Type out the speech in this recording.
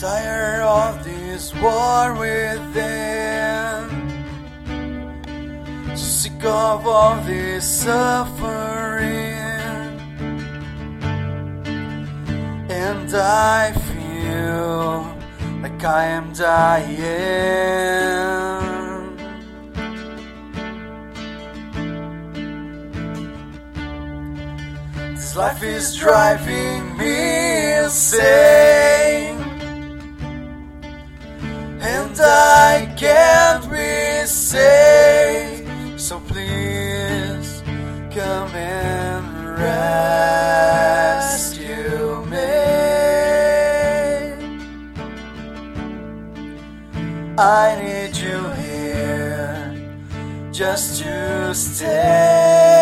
Tired of this war within, sick of all this suffering, and I feel like I am dying. This life is driving me insane, and I can't be safe. So please come and rescue me. I need you here just to stay.